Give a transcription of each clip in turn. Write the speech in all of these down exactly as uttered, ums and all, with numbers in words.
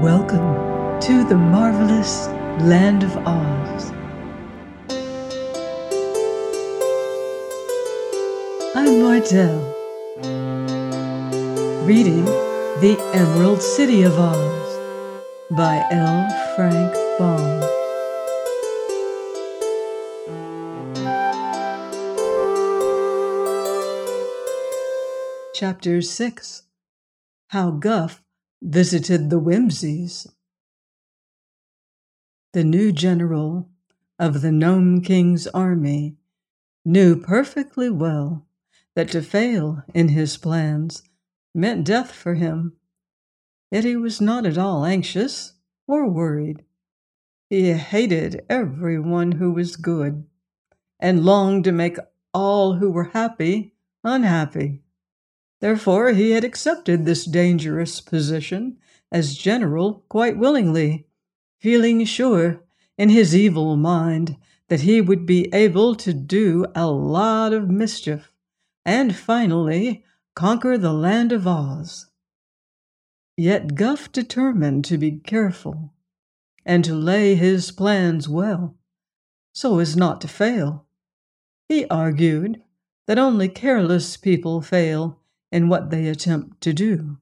Welcome to the marvelous Land of Oz. I'm Martell, reading The Emerald City of Oz by L. Frank Baum. Chapter six. How Guff Visited the Whimsies. The new general of the Gnome King's army knew perfectly well that to fail in his plans meant death for him. Yet he was not at all anxious or worried. He hated everyone who was good and longed to make all who were happy unhappy. Therefore, he had accepted this dangerous position as general quite willingly, feeling sure in his evil mind that he would be able to do a lot of mischief and finally conquer the land of Oz. Yet Guff determined to be careful and to lay his plans well, so as not to fail. He argued that only careless people fail in what they attempt to do.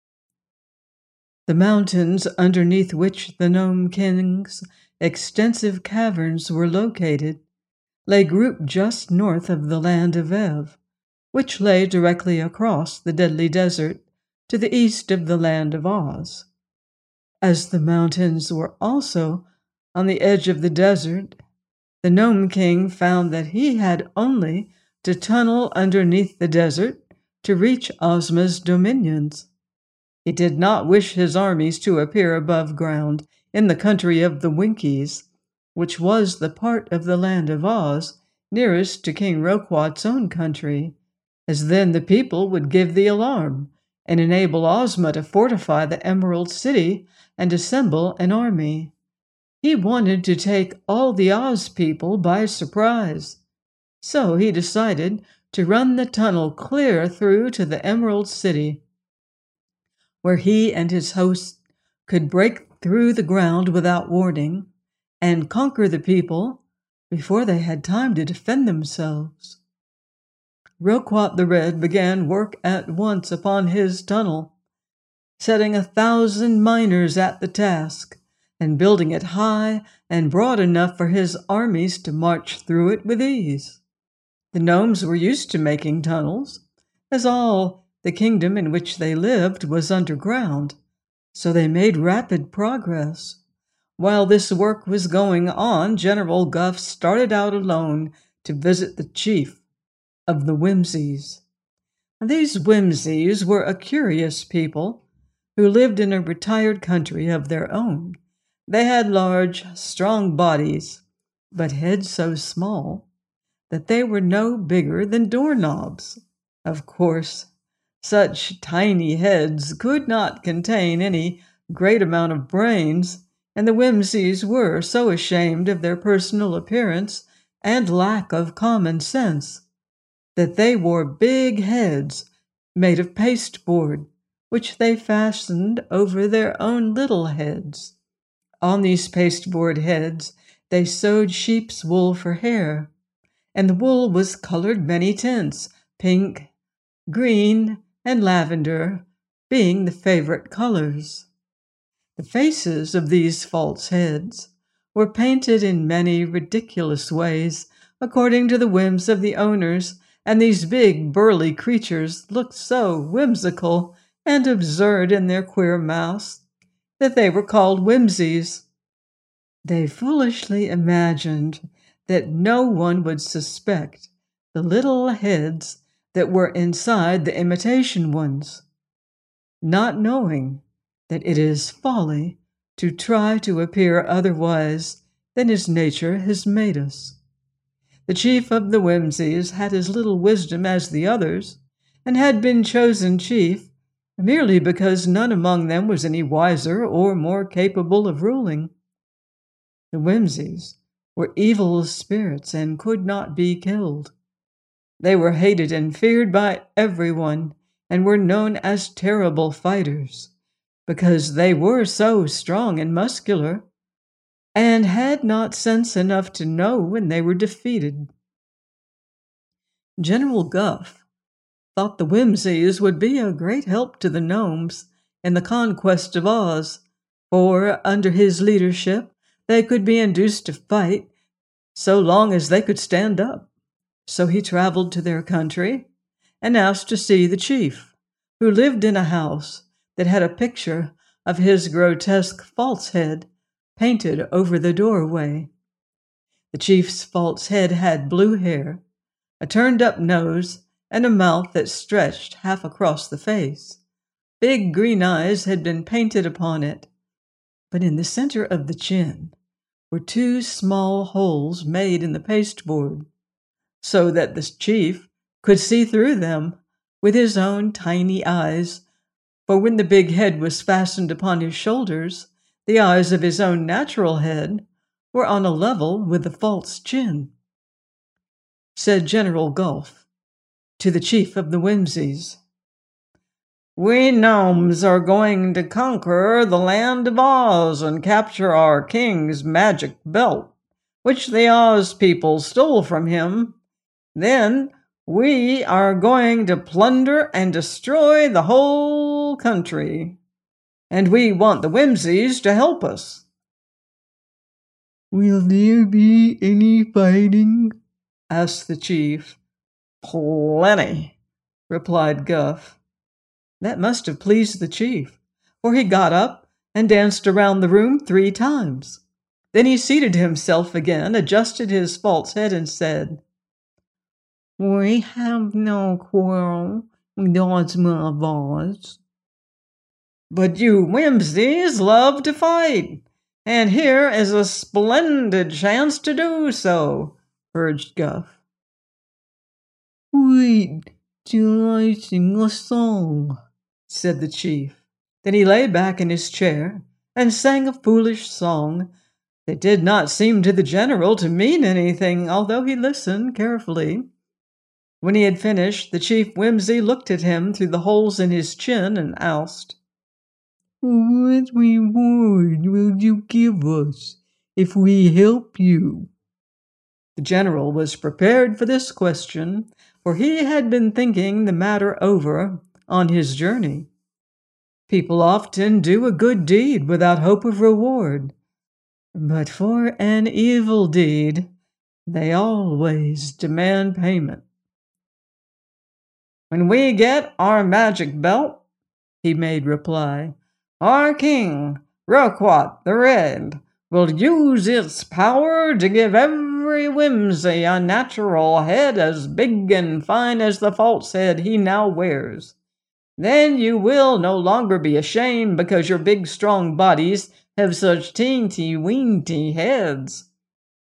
The mountains underneath which the Gnome King's extensive caverns were located lay grouped just north of the land of Ev, which lay directly across the Deadly Desert to the east of the land of Oz. As the mountains were also on the edge of the desert, the Gnome King found that he had only to tunnel underneath the desert to reach Ozma's dominions. He did not wish his armies to appear above ground in the country of the Winkies, which was the part of the land of Oz nearest to King Roquat's own country, as then the people would give the alarm and enable Ozma to fortify the Emerald City and assemble an army. He wanted to take all the Oz people by surprise, so he decided to run the tunnel clear through to the Emerald City, where he and his hosts could break through the ground without warning and conquer the people before they had time to defend themselves. Roquat the Red began work at once upon his tunnel, setting a thousand miners at the task and building it high and broad enough for his armies to march through it with ease. The gnomes were used to making tunnels, as all the kingdom in which they lived was underground, so they made rapid progress. While this work was going on, General Guff started out alone to visit the chief of the Whimsies. These Whimsies were a curious people who lived in a retired country of their own. They had large, strong bodies, but heads so small that they were no bigger than doorknobs. Of course, such tiny heads could not contain any great amount of brains, and the Whimsies were so ashamed of their personal appearance and lack of common sense that they wore big heads made of pasteboard, which they fastened over their own little heads. On these pasteboard heads they sewed sheep's wool for hair, and the wool was colored many tints, pink, green, and lavender being the favorite colors. The faces of these false heads were painted in many ridiculous ways, according to the whims of the owners, and these big, burly creatures looked so whimsical and absurd in their queer mouths that they were called Whimsies. They foolishly imagined that no one would suspect the little heads that were inside the imitation ones, not knowing that it is folly to try to appear otherwise than as nature has made us. The chief of the Whimsies had as little wisdom as the others, and had been chosen chief merely because none among them was any wiser or more capable of ruling. The Whimsies were evil spirits and could not be killed. They were hated and feared by everyone, and were known as terrible fighters. because they were so strong and muscular, and had not sense enough to know when they were defeated. General Guff thought the Whimsies would be a great help to the gnomes in the conquest of Oz, for under his leadership they could be induced to fight so long as they could stand up. So he traveled to their country and asked to see the chief, who lived in a house that had a picture of his grotesque false head painted over the doorway. The chief's false head had blue hair, a turned-up nose, and a mouth that stretched half across the face. Big green eyes had been painted upon it, but in the center of the chin were two small holes made in the pasteboard, so that the chief could see through them with his own tiny eyes, for when the big head was fastened upon his shoulders, the eyes of his own natural head were on a level with the false chin. Said General Guff to the chief of the Whimsies, "We gnomes are going to conquer the land of Oz and capture our king's magic belt, which the Oz people stole from him. Then we are going to plunder and destroy the whole country, and we want the Whimsies to help us." "Will there be any fighting?" asked the chief. "Plenty," replied Guff. That must have pleased the chief, for he got up and danced around the room three times. Then he seated himself again, adjusted his false head, and said, "We have no quarrel with Ozma of Oz." "But you Whimsies love to fight, and here is a splendid chance to do so," urged Guff. "Wait till I sing a song," said the chief. Then he lay back in his chair and sang a foolish song that did not seem to the general to mean anything, although he listened carefully. When he had finished, the chief Whimsy looked at him through the holes in his chin and asked, "What reward will you give us if we help you?" The general was prepared for this question, for he had been thinking the matter over on his journey. People often do a good deed without hope of reward, but for an evil deed, they always demand payment. "When we get our magic belt," he made reply, "our king, Roquat the Red, will use its power to give every Whimsy a natural head as big and fine as the false head he now wears. Then you will no longer be ashamed because your big strong bodies have such teeny-weeny heads."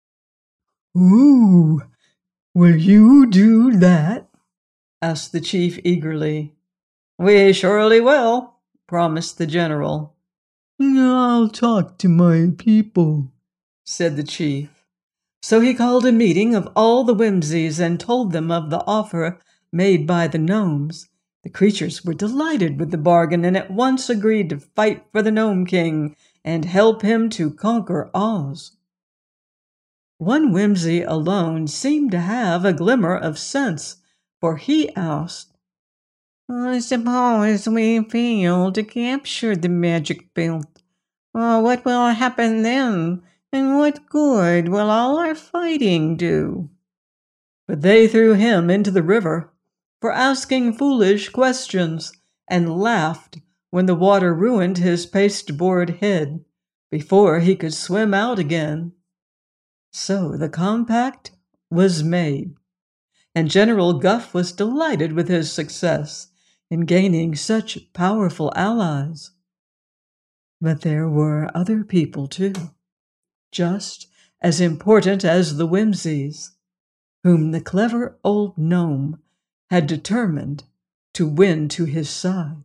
"Ooh, will you do that?" asked the chief eagerly. "We surely will," promised the general. "I'll talk to my people," said the chief. So he called a meeting of all the Whimsies and told them of the offer made by the gnomes. The creatures were delighted with the bargain and at once agreed to fight for the Gnome King and help him to conquer Oz. One Whimsy alone seemed to have a glimmer of sense, for he asked, "I suppose we fail to capture the magic belt. Uh, what will happen then, and what good will all our fighting do?" But they threw him into the river for asking foolish questions and laughed when the water ruined his pasteboard head before he could swim out again. So the compact was made, and General Guff was delighted with his success in gaining such powerful allies. But there were other people too, just as important as the Whimsies, whom the clever old gnome had determined to win to his side.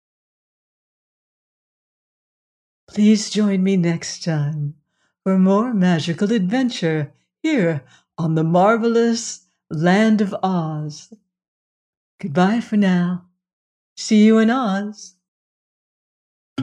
Please join me next time for more magical adventure here on the marvelous Land of Oz. Goodbye for now. See you in Oz.